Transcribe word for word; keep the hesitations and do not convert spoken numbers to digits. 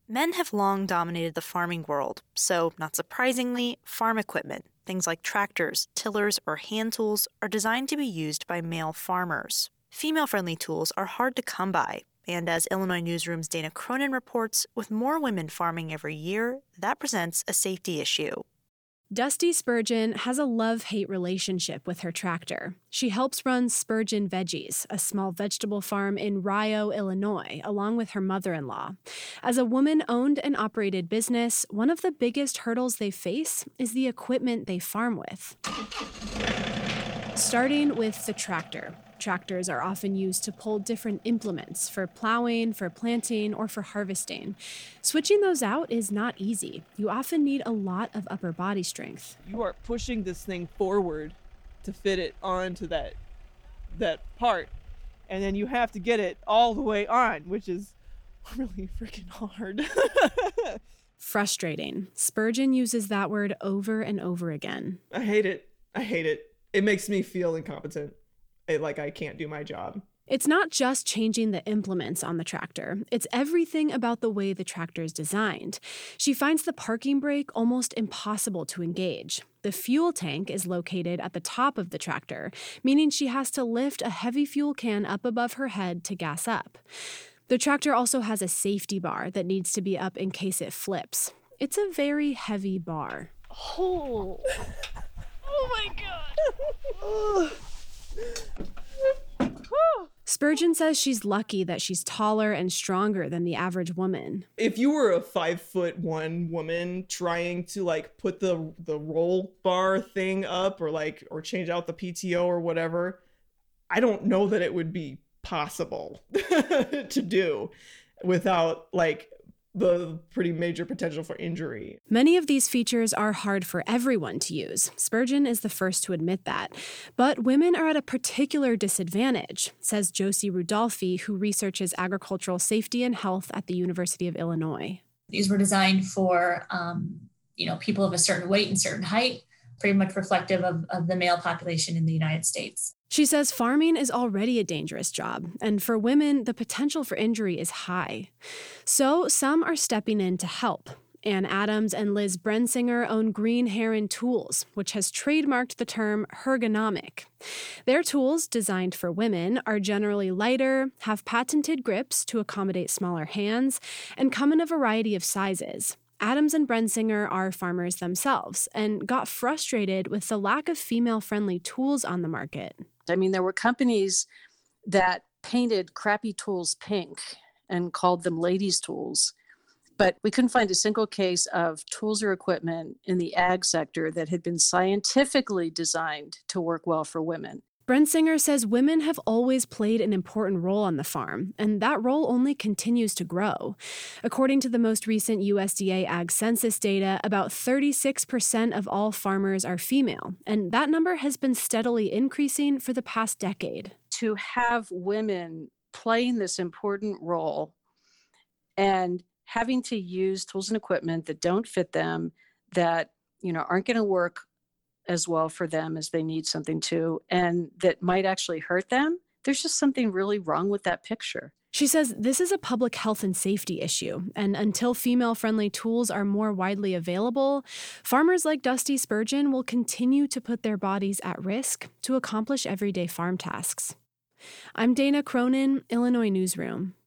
Men have long dominated the farming world, so, not surprisingly, farm equipment, things like tractors, tillers, or hand tools, are designed to be used by male farmers. Female-friendly tools are hard to come by, and as Illinois Newsroom's Dana Cronin reports, with more women farming every year, that presents a safety issue. Dusty Spurgeon has a love-hate relationship with her tractor. She helps run Spurgeon Veggies, a small vegetable farm in Rio, Illinois, along with her mother-in-law. As a woman-owned and operated business, one of the biggest hurdles they face is the equipment they farm with. Starting with the tractor. Tractors are often used to pull different implements for plowing, for planting, or for harvesting. Switching those out is not easy. You often need a lot of upper body strength. You are pushing this thing forward to fit it onto that that part, and then you have to get it all the way on, which is really freaking hard. Frustrating. Spurgeon uses that word over and over again. I hate it. I hate it. It makes me feel incompetent. It, like I can't do my job. It's not just changing the implements on the tractor. It's everything about the way the tractor is designed. She finds the parking brake almost impossible to engage. The fuel tank is located at the top of the tractor, meaning she has to lift a heavy fuel can up above her head to gas up. The tractor also has a safety bar that needs to be up in case it flips. It's a very heavy bar. Oh, oh my God. Spurgeon says she's lucky that she's taller and stronger than the average woman. If you were a five foot one woman trying to like put the the roll bar thing up or like or change out the P T O or whatever, I don't know that it would be possible to do without like the pretty major potential for injury. Many of these features are hard for everyone to use. Spurgeon is the first to admit that. But women are at a particular disadvantage, says Josie Rudolphi, who researches agricultural safety and health at the University of Illinois. These were designed for, um, you know, people of a certain weight and certain height, pretty much reflective of, of the male population in the United States. She says farming is already a dangerous job, and for women, the potential for injury is high. So some are stepping in to help. Ann Adams and Liz Brensinger own Green Heron Tools, which has trademarked the term ergonomic. Their tools, designed for women, are generally lighter, have patented grips to accommodate smaller hands, and come in a variety of sizes. Adams and Brensinger are farmers themselves and got frustrated with the lack of female-friendly tools on the market. I mean, there were companies that painted crappy tools pink and called them ladies' tools, but we couldn't find a single case of tools or equipment in the ag sector that had been scientifically designed to work well for women. Brensinger says women have always played an important role on the farm, and that role only continues to grow. According to the most recent U S D A Ag Census data, about thirty-six percent of all farmers are female, and that number has been steadily increasing for the past decade. To have women playing this important role and having to use tools and equipment that don't fit them, that, you know, aren't going to work as well for them as they need something to, and that might actually hurt them, there's just something really wrong with that picture. She says this is a public health and safety issue, and until female-friendly tools are more widely available, farmers like Dusty Spurgeon will continue to put their bodies at risk to accomplish everyday farm tasks. I'm Dana Cronin, Illinois Newsroom.